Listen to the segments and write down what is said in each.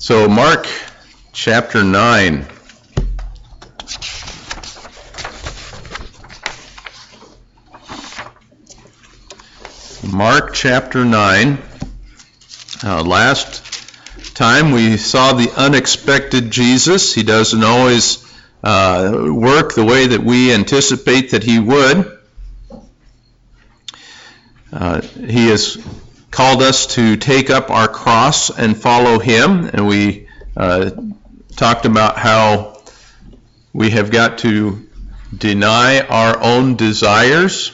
So Mark chapter 9. Mark chapter 9. Last time we saw the unexpected Jesus. He doesn't always work the way that we anticipate that he would. He has called us to take up our cross and follow him, and we talked about how we have got to deny our own desires,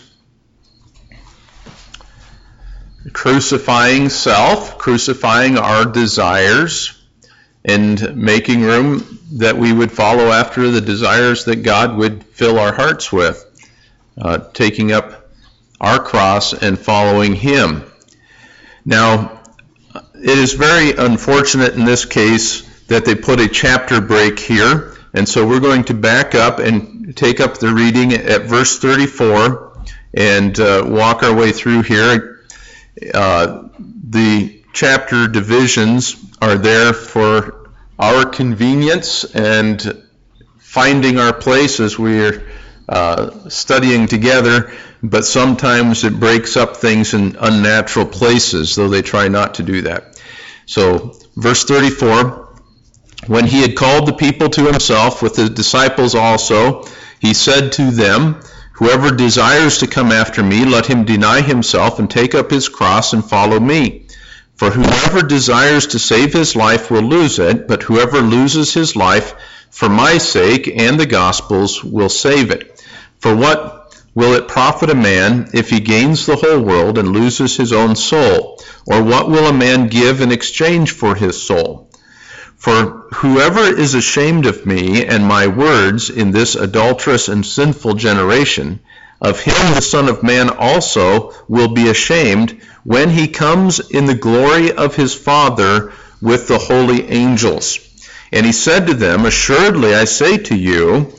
crucifying self, crucifying our desires, and making room that we would follow after the desires that God would fill our hearts with, taking up our cross and following him. Now, it is very unfortunate in this case that they put a chapter break here, and so we're going to back up and take up the reading at verse 34 and walk our way through here. The chapter divisions are there for our convenience and finding our place as we're studying together, but sometimes it breaks up things in unnatural places, though they try not to do that. So, verse 34, when he had called the people to himself with the disciples also, he said to them, "Whoever desires to come after me, let him deny himself and take up his cross and follow me. For whoever desires to save his life will lose it, but whoever loses his life for my sake and the gospel's will save it. For what will it profit a man if he gains the whole world and loses his own soul? Or what will a man give in exchange for his soul? For whoever is ashamed of me and my words in this adulterous and sinful generation, of him the Son of Man also will be ashamed when he comes in the glory of his Father with the holy angels." And he said to them, "Assuredly I say to you,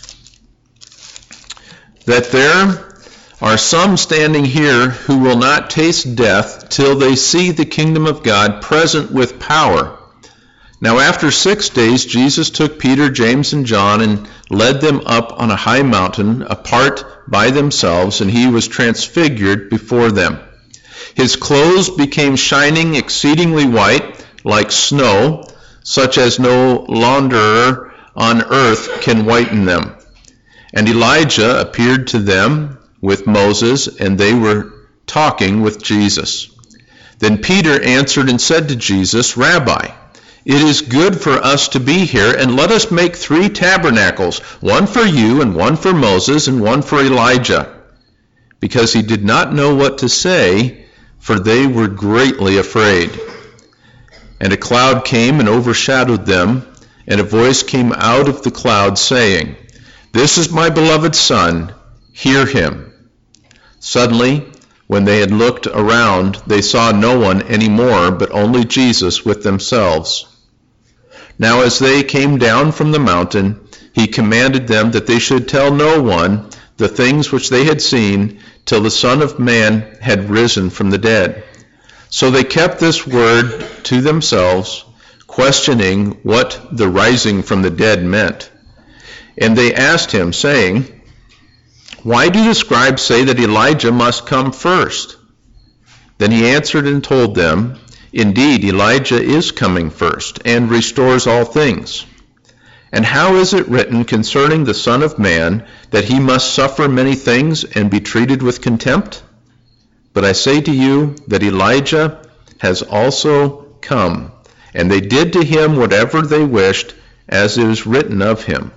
that there are some standing here who will not taste death till they see the kingdom of God present with power." Now after 6 days Jesus took Peter, James, and John and led them up on a high mountain apart by themselves, and he was transfigured before them. His clothes became shining exceedingly white, like snow, such as no launderer on earth can whiten them. And Elijah appeared to them with Moses, and they were talking with Jesus. Then Peter answered and said to Jesus, "Rabbi, it is good for us to be here, and let us make 3 tabernacles, one for you, and one for Moses, and one for Elijah." Because he did not know what to say, for they were greatly afraid. And a cloud came and overshadowed them, and a voice came out of the cloud saying, "This is my beloved Son, hear him." Suddenly, when they had looked around, they saw no one any more, but only Jesus with themselves. Now as they came down from the mountain, he commanded them that they should tell no one the things which they had seen, till the Son of Man had risen from the dead. So they kept this word to themselves, questioning what the rising from the dead meant. And they asked him, saying, "Why do the scribes say that Elijah must come first?" Then he answered and told them, "Indeed, Elijah is coming first, and restores all things. And how is it written concerning the Son of Man, that he must suffer many things and be treated with contempt? But I say to you that Elijah has also come, and they did to him whatever they wished, as it is written of him."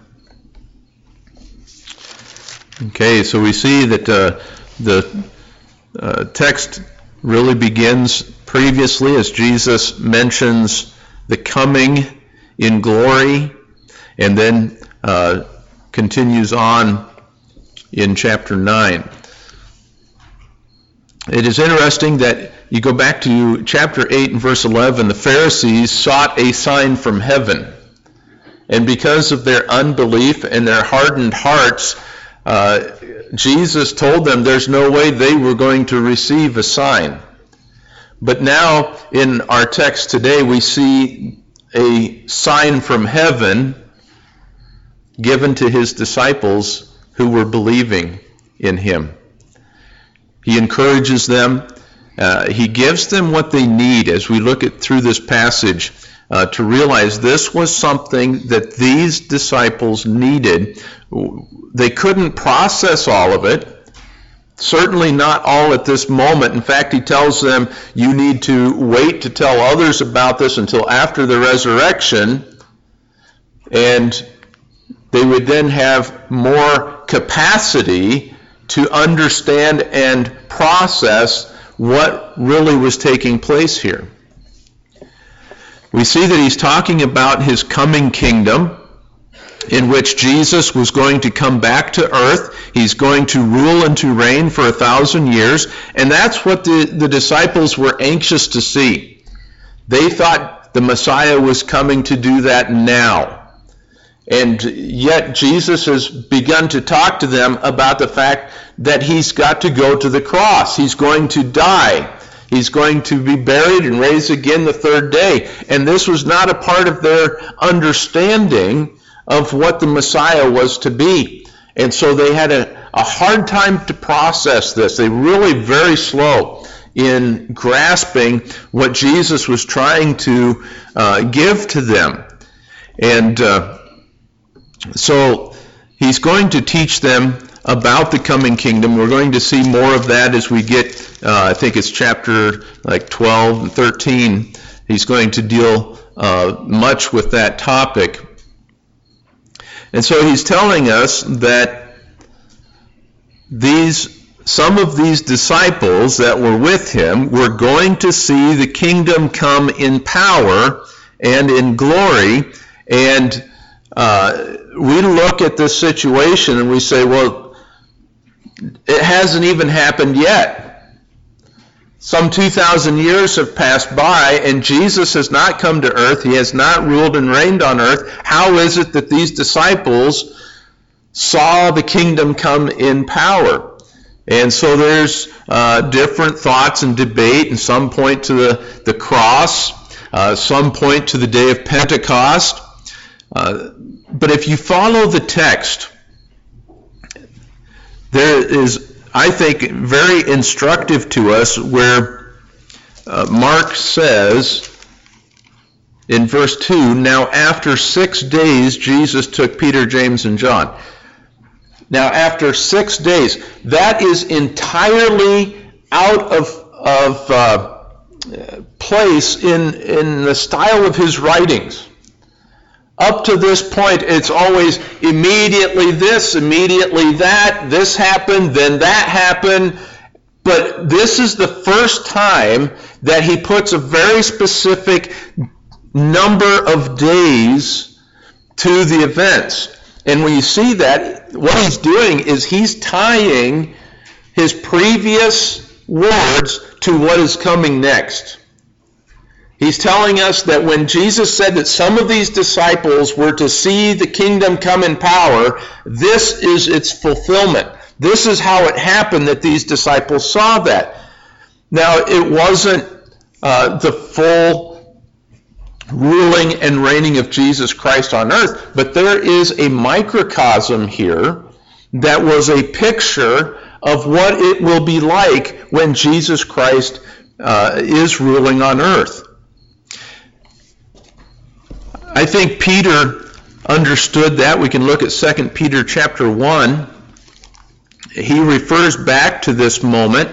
Okay, so we see that the text really begins previously as Jesus mentions the coming in glory, and then continues on in chapter 9. It is interesting that you go back to chapter 8 and verse 11, the Pharisees sought a sign from heaven. And because of their unbelief and their hardened hearts, Jesus told them there's no way they were going to receive a sign. But now in our text today we see a sign from heaven given to his disciples who were believing in him. He encourages them. He gives them what they need as we look through this passage to realize this was something that these disciples needed. They couldn't process all of it. Certainly not all at this moment. In fact, he tells them, you need to wait to tell others about this until after the resurrection, and they would then have more capacity to understand and process what really was taking place here. We see that he's talking about his coming kingdom, in which Jesus was going to come back to earth. He's going to rule and to reign for 1,000 years. And that's what the disciples were anxious to see. They thought the Messiah was coming to do that now. And yet Jesus has begun to talk to them about the fact that he's got to go to the cross. He's going to die. He's going to be buried and raised again the third day. And this was not a part of their understanding of what the Messiah was to be. And so they had a hard time to process this. They were really very slow in grasping what Jesus was trying to give to them. And so he's going to teach them about the coming kingdom. We're going to see more of that as we get, I think it's chapter 12 and 13. He's going to deal much with that topic. And so he's telling us that some of these disciples that were with him were going to see the kingdom come in power and in glory. And we look at this situation and we say, well, it hasn't even happened yet. Some 2,000 years have passed by, and Jesus has not come to earth. He has not ruled and reigned on earth. How is it that these disciples saw the kingdom come in power? And so there's different thoughts and debate, and some point to the cross, some point to the day of Pentecost. But if you follow the text, there is, I think, very instructive to us where Mark says in verse 2, now after 6 days Jesus took Peter, James, and John. Now after 6 days, that is entirely out of place in the style of his writings. Up to this point, it's always immediately this, immediately that, this happened, then that happened. But this is the first time that he puts a very specific number of days to the events. And when you see that, what he's doing is he's tying his previous words to what is coming next. He's telling us that when Jesus said that some of these disciples were to see the kingdom come in power, this is its fulfillment. This is how it happened that these disciples saw that. Now, it wasn't the full ruling and reigning of Jesus Christ on earth, but there is a microcosm here that was a picture of what it will be like when Jesus Christ is ruling on earth. I think Peter understood that. We can look at 2 Peter chapter 1. He refers back to this moment.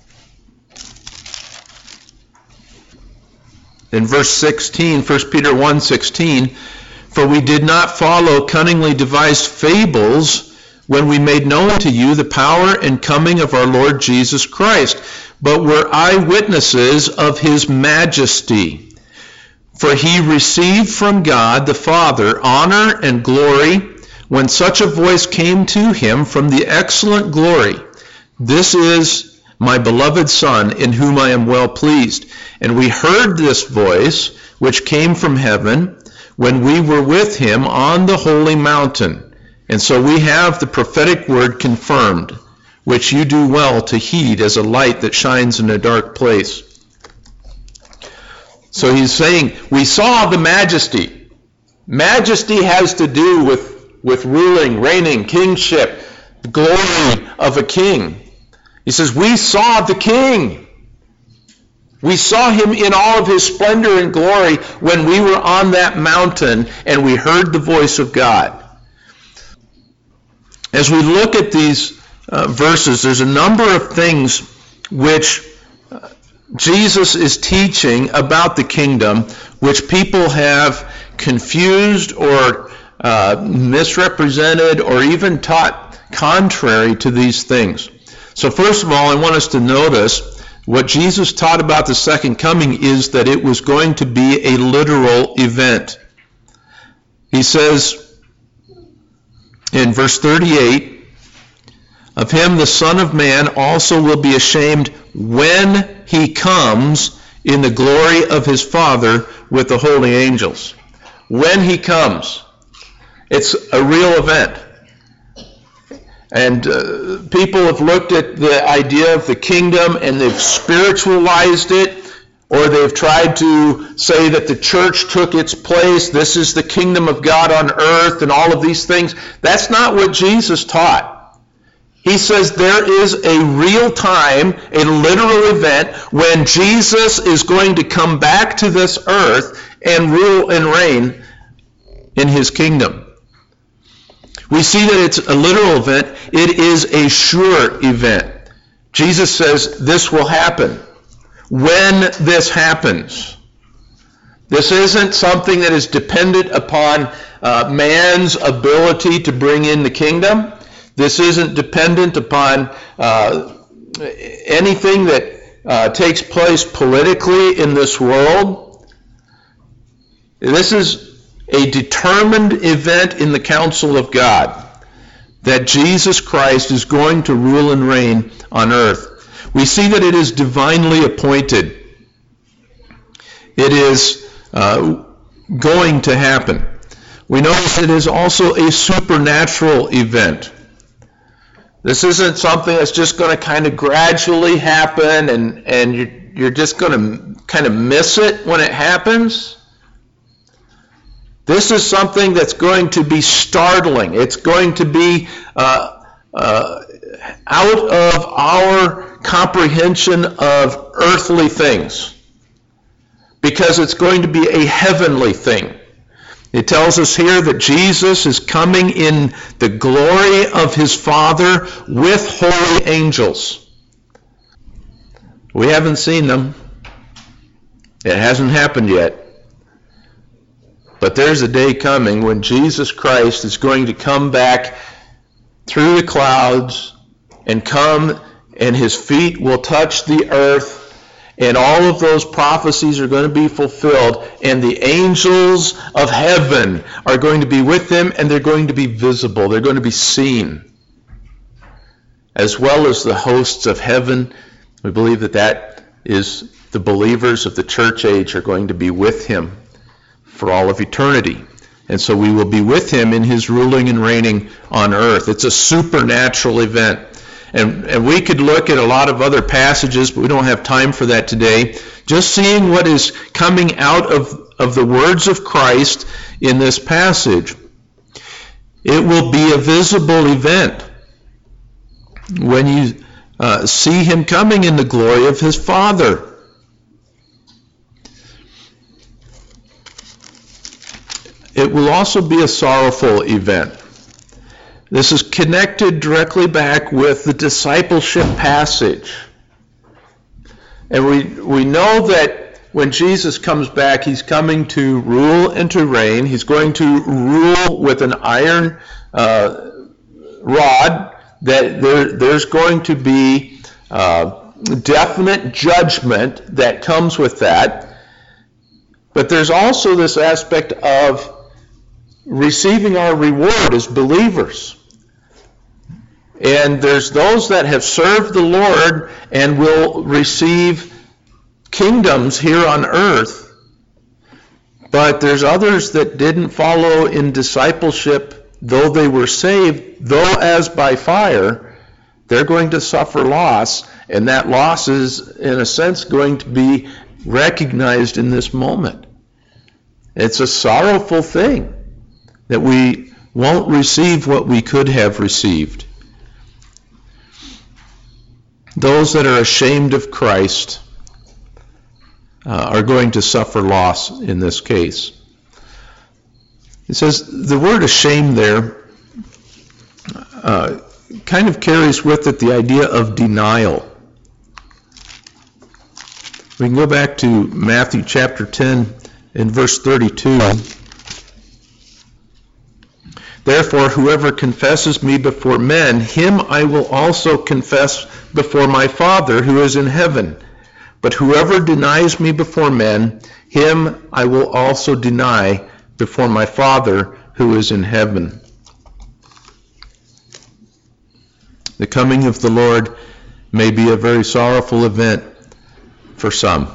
In verse 16, 1 Peter 1:16, for we did not follow cunningly devised fables when we made known to you the power and coming of our Lord Jesus Christ, but were eyewitnesses of his majesty. For he received from God the Father honor and glory when such a voice came to him from the excellent glory. This is my beloved Son, in whom I am well pleased. And we heard this voice, which came from heaven, when we were with him on the holy mountain. And so we have the prophetic word confirmed, which you do well to heed as a light that shines in a dark place. So he's saying, we saw the majesty. Majesty has to do with ruling, reigning, kingship, the glory of a king. He says, we saw the king. We saw him in all of his splendor and glory when we were on that mountain and we heard the voice of God. As we look at these verses, there's a number of things which Jesus is teaching about the kingdom, which people have confused or misrepresented or even taught contrary to these things. So first of all, I want us to notice what Jesus taught about the second coming is that it was going to be a literal event. He says in verse 38, of him the Son of Man also will be ashamed when he comes in the glory of his Father with the holy angels. When he comes. It's a real event. And people have looked at the idea of the kingdom and they've spiritualized it, or they've tried to say that the church took its place. This is the kingdom of God on earth and all of these things. That's not what Jesus taught. He says there is a real time, a literal event, when Jesus is going to come back to this earth and rule and reign in his kingdom. We see that it's a literal event. It is a sure event. Jesus says this will happen. When this happens, this isn't something that is dependent upon man's ability to bring in the kingdom. This isn't dependent upon anything that takes place politically in this world. This is a determined event in the counsel of God, that Jesus Christ is going to rule and reign on earth. We see that it is divinely appointed. It is going to happen. We notice it is also a supernatural event. This isn't something that's just going to kind of gradually happen and you're just going to kind of miss it when it happens. This is something that's going to be startling. It's going to be out of our comprehension of earthly things, because it's going to be a heavenly thing. It tells us here that Jesus is coming in the glory of his Father with holy angels. We haven't seen them. It hasn't happened yet. But there's a day coming when Jesus Christ is going to come back through the clouds and come, and his feet will touch the earth, and all of those prophecies are going to be fulfilled, and the angels of heaven are going to be with him, and they're going to be visible. They're going to be seen, as well as the hosts of heaven. We believe that is the believers of the church age are going to be with him for all of eternity. And so we will be with him in his ruling and reigning on earth. It's a supernatural event. And we could look at a lot of other passages, but we don't have time for that today. Just seeing what is coming out of the words of Christ in this passage. It will be a visible event when you see him coming in the glory of his Father. It will also be a sorrowful event. This is connected directly back with the discipleship passage. And we know that when Jesus comes back, he's coming to rule and to reign. He's going to rule with an iron rod. That there's going to be definite judgment that comes with that. But there's also this aspect of receiving our reward as believers. And there's those that have served the Lord and will receive kingdoms here on earth. But there's others that didn't follow in discipleship, though they were saved, though as by fire, they're going to suffer loss. And that loss is, in a sense, going to be recognized in this moment. It's a sorrowful thing that we won't receive what we could have received. Those that are ashamed of Christ are going to suffer loss in this case. It says the word ashamed there kind of carries with it the idea of denial. We can go back to Matthew chapter 10 and verse 32. Therefore, whoever confesses me before men, him I will also confess before my Father who is in heaven. But whoever denies me before men, him I will also deny before my Father who is in heaven. The coming of the Lord may be a very sorrowful event for some.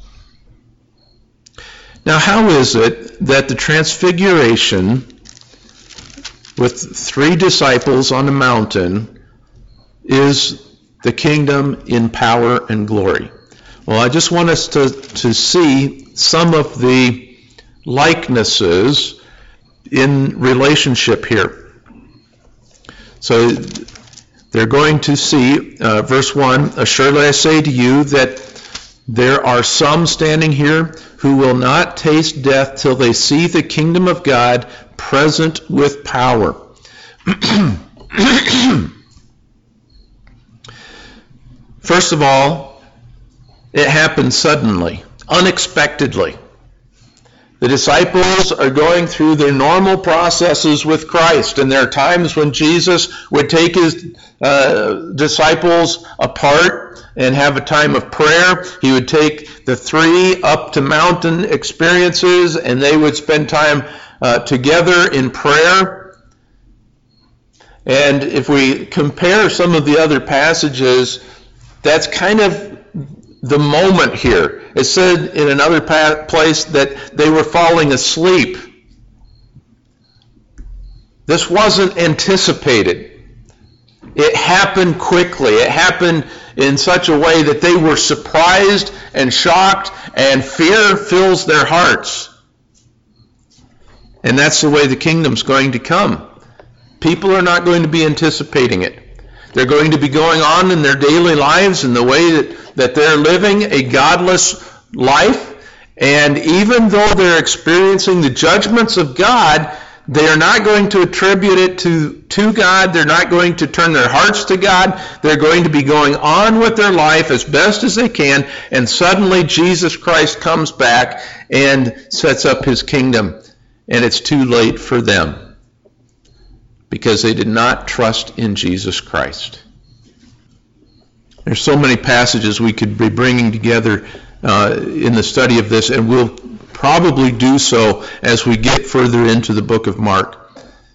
Now, how is it that the transfiguration with 3 disciples on a mountain is the kingdom in power and glory? Well, I just want us to see some of the likenesses in relationship here. So they're going to see, verse 1, assuredly I say to you that there are some standing here who will not taste death till they see the kingdom of God present with power. First of all, it happened suddenly, unexpectedly. The disciples are going through their normal processes with Christ, and there are times when Jesus would take his disciples apart and have a time of prayer. He would take the 3 up to mountain experiences, and they would spend time together in prayer. And if we compare some of the other passages, that's kind of the moment here. It said in another place that they were falling asleep. This wasn't anticipated. It happened quickly. It happened in such a way that they were surprised and shocked, and fear fills their hearts. And that's the way the kingdom's going to come. People are not going to be anticipating it. They're going to be going on in their daily lives in the way that they're living a godless life. And even though they're experiencing the judgments of God, they are not going to attribute it to God. They're not going to turn their hearts to God. They're going to be going on with their life as best as they can. And suddenly Jesus Christ comes back and sets up his kingdom. And it's too late for them, because they did not trust in Jesus Christ. There's so many passages we could be bringing together in the study of this, and we'll probably do so as we get further into the book of Mark.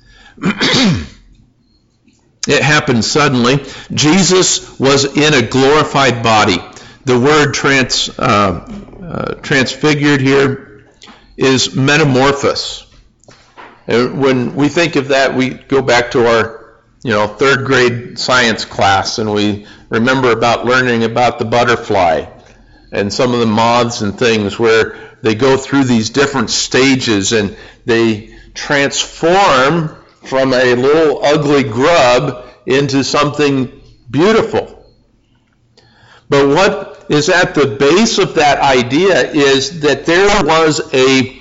It happened suddenly. Jesus was in a glorified body. The word transfigured here is metamorphos. When we think of that, we go back to our, 3rd grade science class, and we remember about learning about the butterfly and some of the moths and things where they go through these different stages and they transform from a little ugly grub into something beautiful. But what is at the base of that idea is that there was a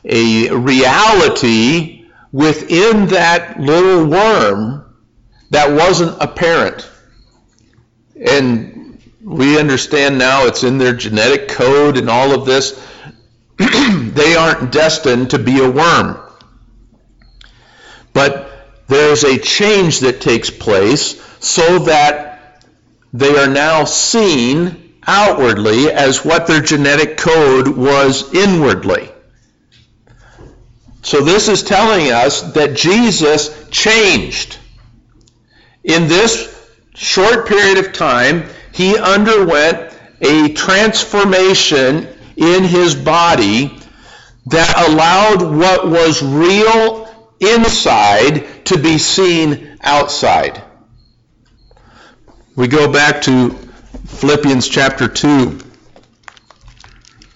reality within that little worm that wasn't apparent. And we understand now it's in their genetic code and all of this. They aren't destined to be a worm. But there's a change that takes place so that they are now seen outwardly as what their genetic code was inwardly. So this is telling us that Jesus changed. In this short period of time, he underwent a transformation in his body that allowed what was real inside to be seen outside. We go back to Philippians chapter 2.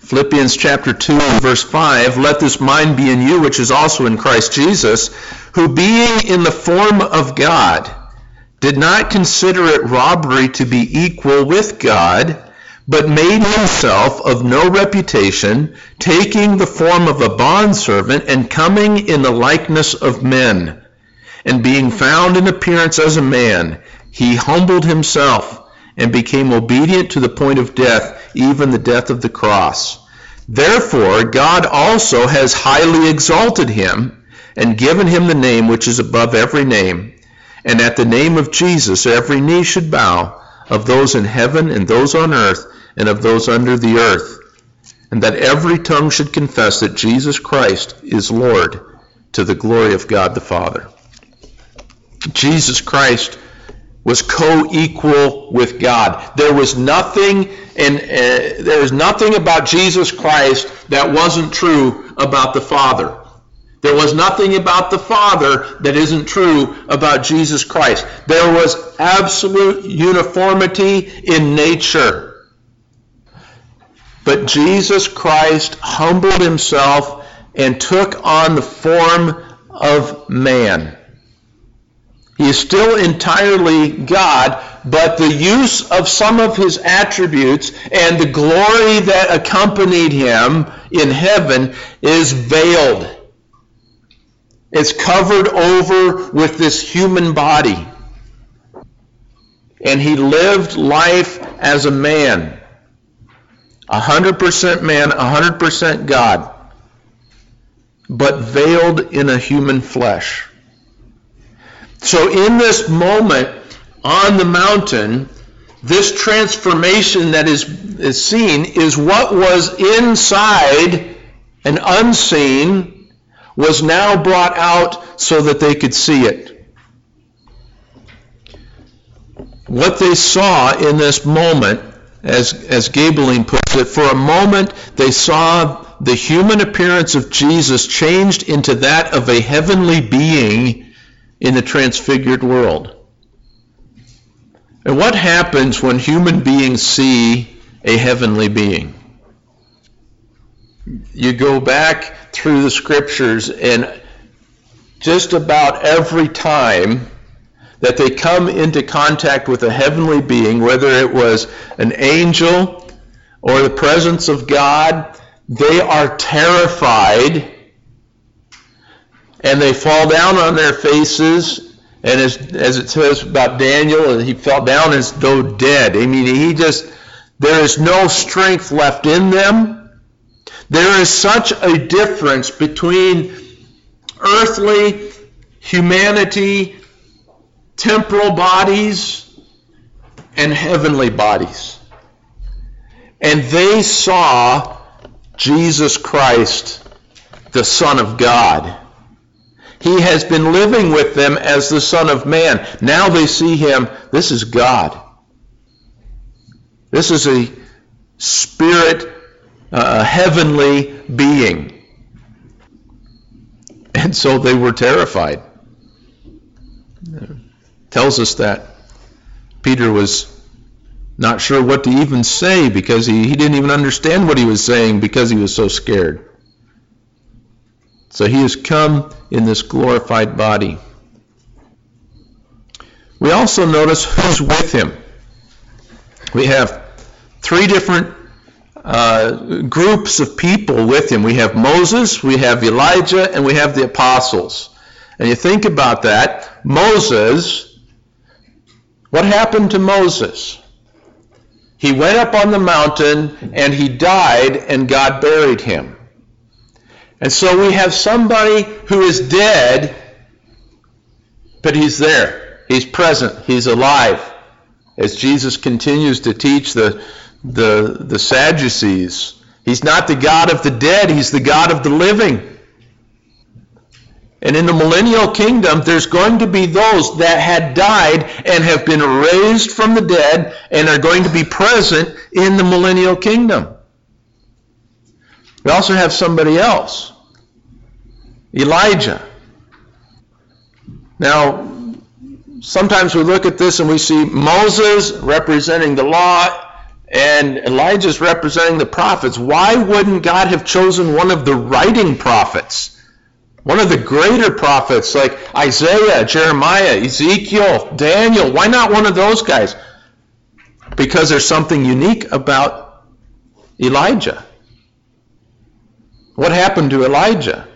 Philippians chapter 2, verse 5, "Let this mind be in you, which is also in Christ Jesus, who being in the form of God, did not consider it robbery to be equal with God, but made himself of no reputation, taking the form of a bondservant, and coming in the likeness of men. And being found in appearance as a man, he humbled himself, and became obedient to the point of death, even the death of the cross. Therefore God also has highly exalted him, and given him the name which is above every name, and at the name of Jesus every knee should bow, of those in heaven and those on earth and of those under the earth, and that every tongue should confess that Jesus Christ is Lord, to the glory of God the Father." Jesus Christ was co-equal with God. There was nothing about Jesus Christ that wasn't true about the Father. There was nothing about the Father that isn't true about Jesus Christ. There was absolute uniformity in nature. But Jesus Christ humbled himself and took on the form of man. He is still entirely God, but the use of some of his attributes and the glory that accompanied him in heaven is veiled. It's covered over with this human body. And he lived life as a man. 100% man, 100% God, but veiled in a human flesh. So in this moment on the mountain, this transformation that is seen is what was inside and unseen was now brought out so that they could see it. What they saw in this moment, as Gaebelein puts it, for a moment they saw the human appearance of Jesus changed into that of a heavenly being in the transfigured world. And what happens when human beings see a heavenly being? You go back through the scriptures, and just about every time that they come into contact with a heavenly being, whether it was an angel or the presence of God, they are terrified and they fall down on their faces. And as it says about Daniel, he fell down as though dead. I mean, there is no strength left in them. There is such a difference between earthly humanity, temporal bodies, and heavenly bodies. And they saw Jesus Christ, the Son of God. He has been living with them as the Son of Man. Now they see him. This is God. This is a spirit, a heavenly being. And so they were terrified. Tells us that Peter was not sure what to even say because he didn't even understand what he was saying because he was so scared. So he has come in this glorified body. We also notice who's with him. We have three different groups of people with him. We have Moses, we have Elijah, and we have the apostles. And you think about that. Moses, what happened to Moses? He went up on the mountain and he died and God buried him. And so we have somebody who is dead, but he's there. He's present. He's alive. As Jesus continues to teach the Sadducees, he's not the God of the dead, he's the God of the living. And in the millennial kingdom, there's going to be those that had died and have been raised from the dead and are going to be present in the millennial kingdom. We also have somebody else, Elijah. Now, sometimes we look at this and we see Moses representing the law and Elijah's representing the prophets. Why wouldn't God have chosen one of the writing prophets? One of the greater prophets like Isaiah, Jeremiah, Ezekiel, Daniel. Why not one of those guys? Because there's something unique about Elijah. What happened to Elijah?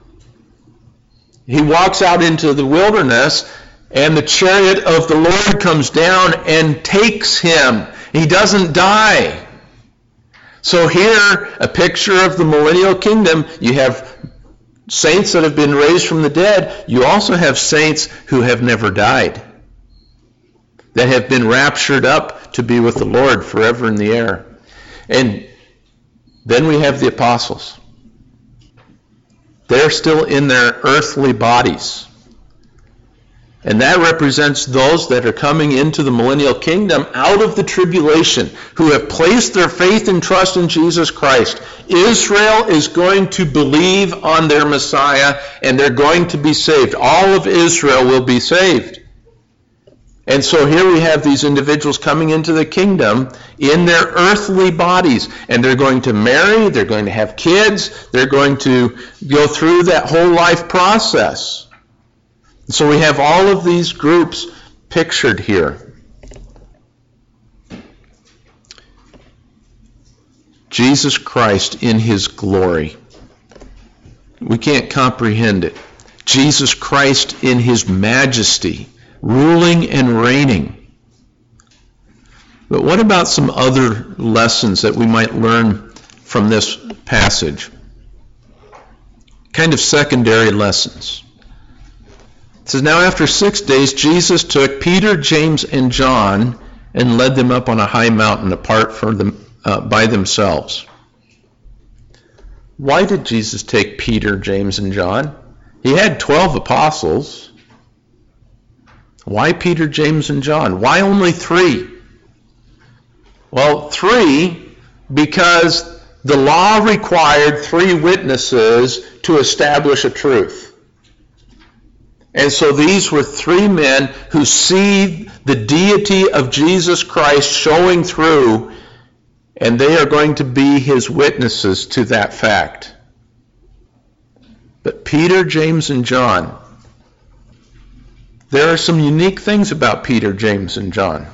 He walks out into the wilderness, and the chariot of the Lord comes down and takes him. He doesn't die. So here, a picture of the millennial kingdom. You have saints that have been raised from the dead. You also have saints who have never died, that have been raptured up to be with the Lord forever in the air. And then we have the apostles. They're still in their earthly bodies. And that represents those that are coming into the millennial kingdom out of the tribulation, who have placed their faith and trust in Jesus Christ. Israel is going to believe on their Messiah, and they're going to be saved. All of Israel will be saved. And so here we have these individuals coming into the kingdom in their earthly bodies. And they're going to marry, they're going to have kids, they're going to go through that whole life process. So we have all of these groups pictured here. Jesus Christ in his glory. We can't comprehend it. Jesus Christ in his majesty, ruling and reigning. But what about some other lessons that we might learn from this passage? Kind of secondary lessons. It says, now after 6 days, Jesus took Peter, James, and John and led them up on a high mountain apart from them by themselves. Why did Jesus take Peter, James, and John? He had 12 apostles. Why Peter, James, and John? Why only 3? Well, 3 because the law required 3 witnesses to establish a truth. And so these were 3 men who see the deity of Jesus Christ showing through, and they are going to be his witnesses to that fact. But Peter, James, and John, there are some unique things about Peter, James, and John.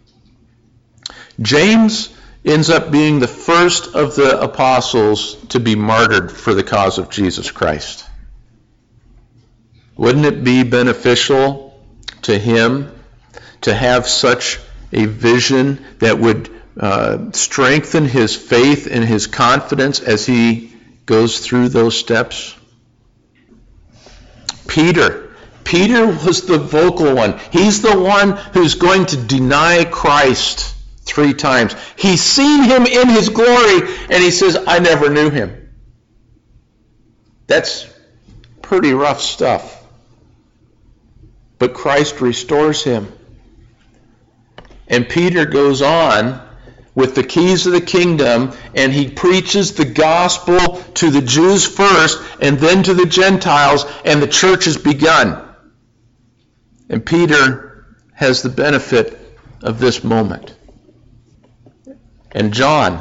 James ends up being the first of the apostles to be martyred for the cause of Jesus Christ. Wouldn't it be beneficial to him to have such a vision that would strengthen his faith and his confidence as he goes through those steps? Peter was the vocal one. He's the one who's going to deny Christ 3 times. He's seen him in his glory, and he says, I never knew him. That's pretty rough stuff. But Christ restores him. And Peter goes on with the keys of the kingdom, and he preaches the gospel to the Jews first, and then to the Gentiles, and the church has begun. And Peter has the benefit of this moment. And John's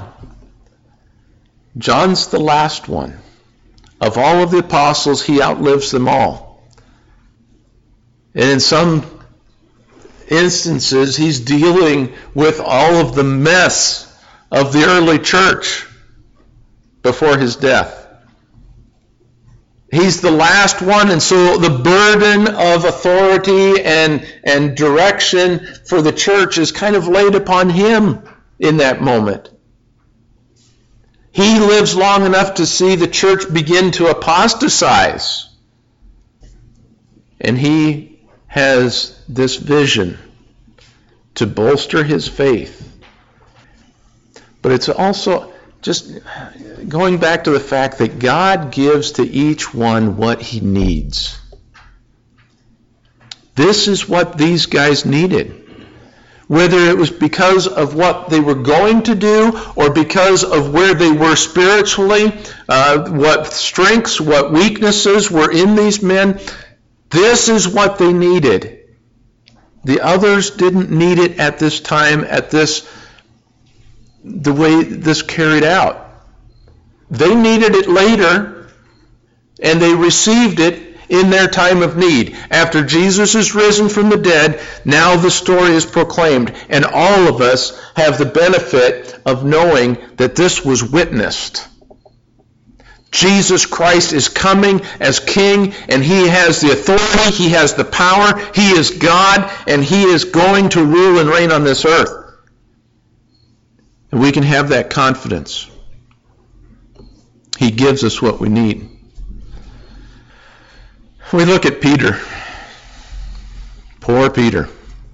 the last one. Of all of the apostles, he outlives them all. And in some instances, he's dealing with all of the mess of the early church before his death. He's the last one, and so the burden of authority and direction for the church is kind of laid upon him in that moment. He lives long enough to see the church begin to apostatize. And he has this vision to bolster his faith. But it's also just going back to the fact that God gives to each one what he needs. This is what these guys needed. Whether it was because of what they were going to do or because of where they were spiritually, what strengths, what weaknesses were in these men, this is what they needed. The others didn't need it at this time, at this the way this carried out. They needed it later, and they received it in their time of need. After Jesus is risen from the dead, now the story is proclaimed, and all of us have the benefit of knowing that this was witnessed. Jesus Christ is coming as King, and He has the authority, He has the power, He is God, and He is going to rule and reign on this earth. And we can have that confidence. He gives us what we need. We look at Peter. Poor Peter.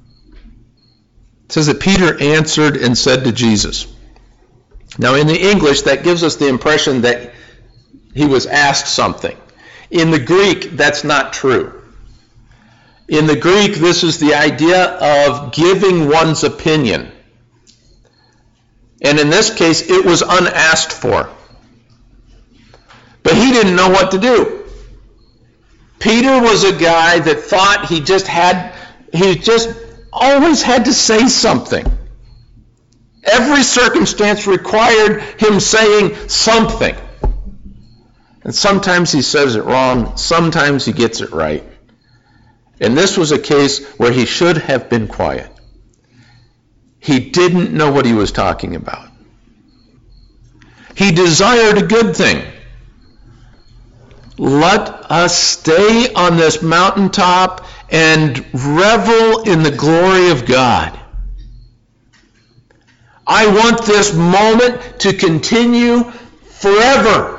It says that Peter answered and said to Jesus. Now in the English, that gives us the impression that he was asked something. In the Greek, that's not true. In the Greek, this is the idea of giving one's opinion. And in this case, it was unasked for. But he didn't know what to do. Peter was a guy that thought he just always had to say something. Every circumstance required him saying something. And sometimes he says it wrong, sometimes he gets it right. And this was a case where he should have been quiet. He didn't know what he was talking about. He desired a good thing. Let us stay on this mountaintop and revel in the glory of God. I want this moment to continue forever.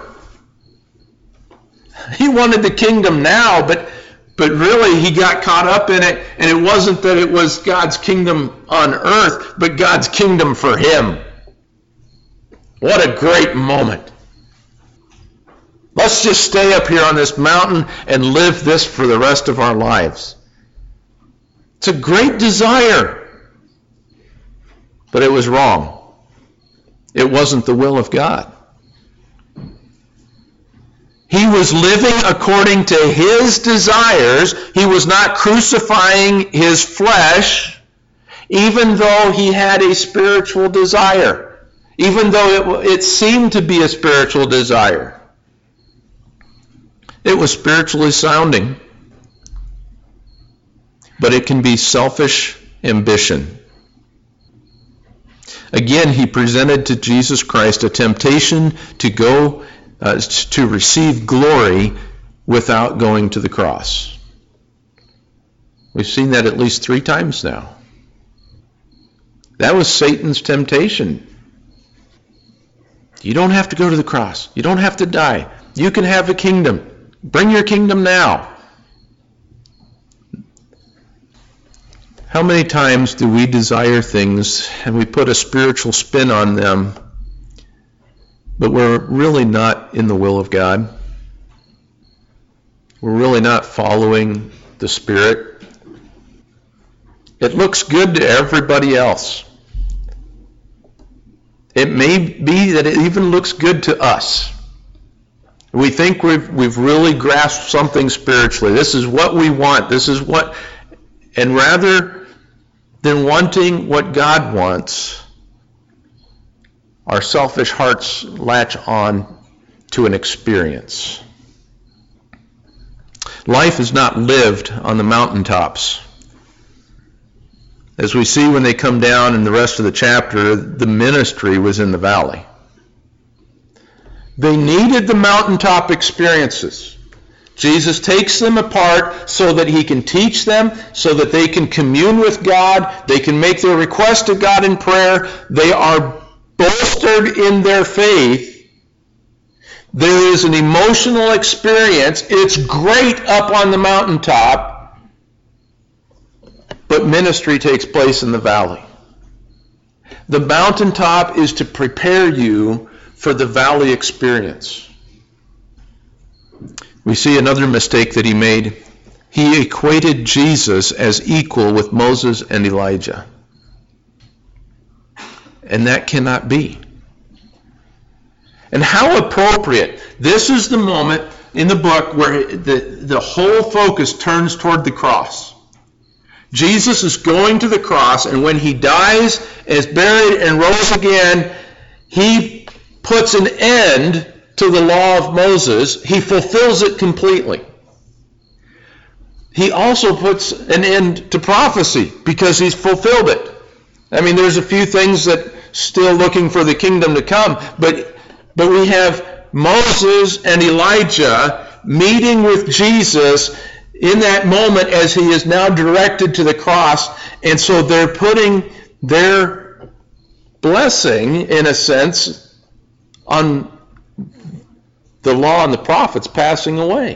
He wanted the kingdom now, but really he got caught up in it, and it wasn't that it was God's kingdom on earth, but God's kingdom for him. What a great moment. Let's just stay up here on this mountain and live this for the rest of our lives. It's a great desire, but it was wrong. It wasn't the will of God. He was living according to his desires. He was not crucifying his flesh, even though he had a spiritual desire, even though it seemed to be a spiritual desire. It was spiritually sounding, but it can be selfish ambition. Again, he presented to Jesus Christ a temptation to go to receive glory without going to the cross. We've seen that at least 3 times now. That was Satan's temptation. You don't have to go to the cross. You don't have to die. You can have a kingdom. Bring your kingdom now. How many times do we desire things and we put a spiritual spin on them, but we're really not in the will of God? We're really not following the Spirit. It looks good to everybody else. It may be that it even looks good to us. We think we've really grasped something spiritually. This is what we want. This is what, and rather than wanting what God wants, our selfish hearts latch on to an experience. Life is not lived on the mountaintops. As we see when they come down in the rest of the chapter, the ministry was in the valley. They needed the mountaintop experiences. Jesus takes them apart so that he can teach them, so that they can commune with God, they can make their request to God in prayer. They are bolstered in their faith. There is an emotional experience. It's great up on the mountaintop, but ministry takes place in the valley. The mountaintop is to prepare you for the valley experience. We see another mistake that he made. He equated Jesus as equal with Moses and Elijah. And that cannot be. And how appropriate. This is the moment in the book where the whole focus turns toward the cross. Jesus is going to the cross, and when he dies, is buried, and rose again, He puts an end to the law of Moses. He fulfills it completely. He also puts an end to prophecy because he's fulfilled it. I mean, there's a few things that still looking for the kingdom to come, but we have Moses and Elijah meeting with Jesus in that moment as he is now directed to the cross, and so they're putting their blessing, in a sense, on the law and the prophets passing away.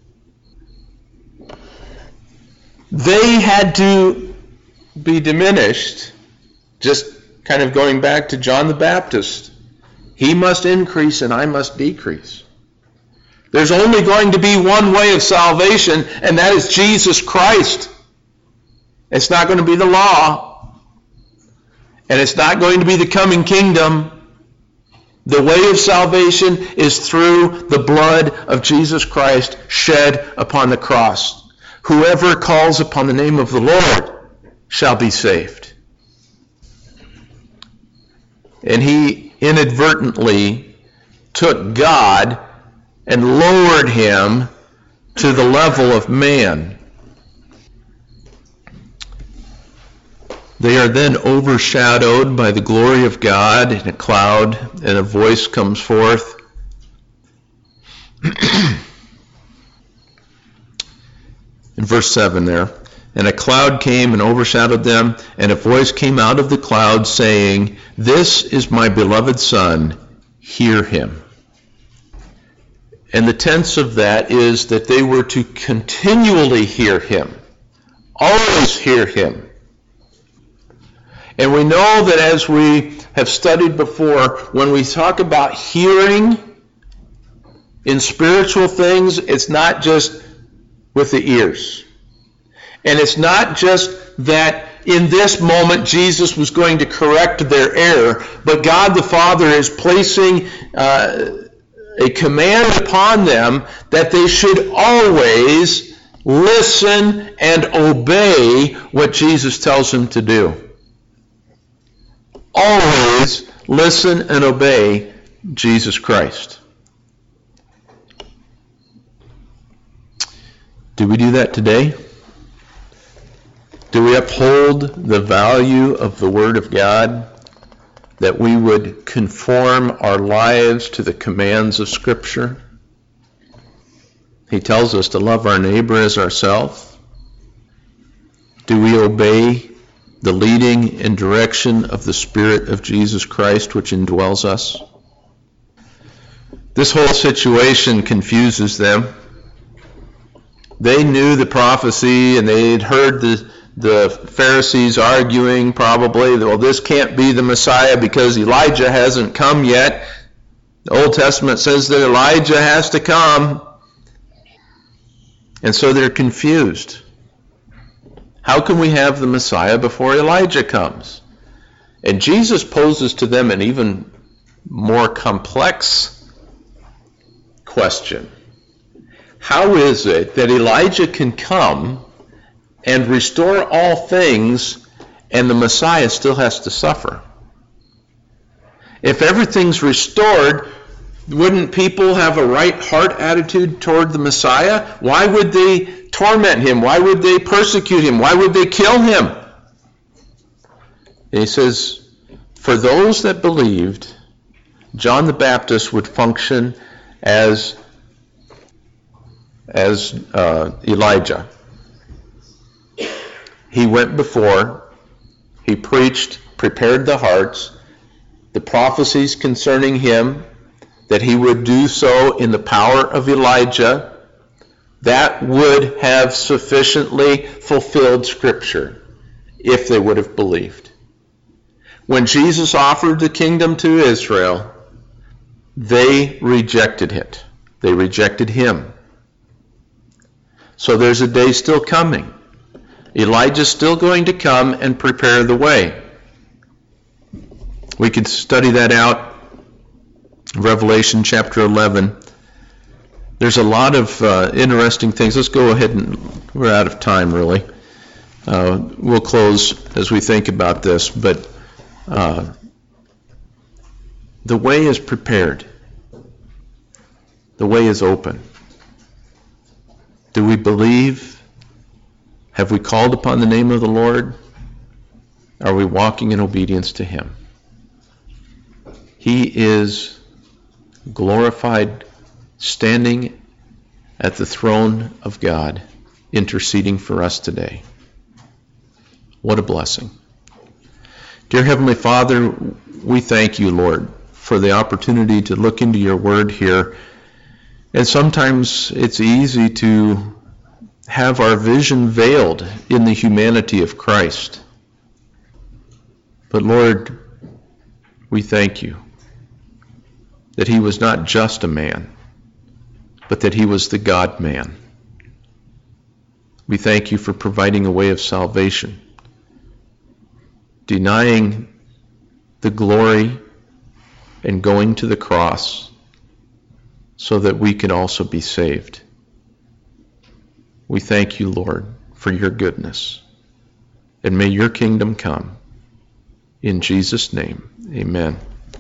They had to be diminished, just kind of going back to John the Baptist. He must increase and I must decrease. There's only going to be one way of salvation, and that is Jesus Christ. It's not going to be the law, and it's not going to be the coming kingdom. The way of salvation is through the blood of Jesus Christ shed upon the cross. Whoever calls upon the name of the Lord shall be saved. And he inadvertently took God and lowered him to the level of man. They are then overshadowed by the glory of God in a cloud, and a voice comes forth. In verse 7 there, and a cloud came and overshadowed them, and a voice came out of the cloud saying, "This is my beloved Son, hear him." And the tense of that is that they were to continually hear him, always hear him. And we know that, as we have studied before, when we talk about hearing in spiritual things, it's not just with the ears. And it's not just that in this moment Jesus was going to correct their error, but God the Father is placing a command upon them that they should always listen and obey what Jesus tells them to do. Always listen and obey Jesus Christ. Do we do that today? Do we uphold the value of the Word of God, that we would conform our lives to the commands of Scripture? He tells us to love our neighbor as ourselves. Do we obey the leading and direction of the Spirit of Jesus Christ which indwells us? This whole situation confuses them. They knew the prophecy, and they had heard the Pharisees arguing probably, well, this can't be the Messiah because Elijah hasn't come yet. The Old Testament says that Elijah has to come. And so they're confused. How can we have the Messiah before Elijah comes? And Jesus poses to them an even more complex question. How is it that Elijah can come and restore all things, and the Messiah still has to suffer? If everything's restored, wouldn't people have a right heart attitude toward the Messiah? Why would they torment him? Why would they persecute him? Why would they kill him? And he says, for those that believed, John the Baptist would function as Elijah. He went before, he preached, prepared the hearts, the prophecies concerning him, that he would do so in the power of Elijah, that would have sufficiently fulfilled Scripture if they would have believed. When Jesus offered the kingdom to Israel, they rejected it. They rejected him. So there's a day still coming. Elijah's still going to come and prepare the way. We could study that out. Revelation chapter 11. There's a lot of interesting things. Let's go ahead and we're out of time really. We'll close as we think about this, but The way is prepared. The way is open. Do we believe? Have we called upon the name of the Lord? Are we walking in obedience to Him? He is glorified, standing at the throne of God, interceding for us today. What a blessing. Dear Heavenly Father, we thank you, Lord, for the opportunity to look into your word here. And sometimes it's easy to have our vision veiled in the humanity of Christ. But Lord, we thank you that He was not just a man, but that He was the God-man. We thank you for providing a way of salvation, denying the glory and going to the cross so that we can also be saved. We thank you, Lord, for your goodness. And may your kingdom come. In Jesus' name, amen.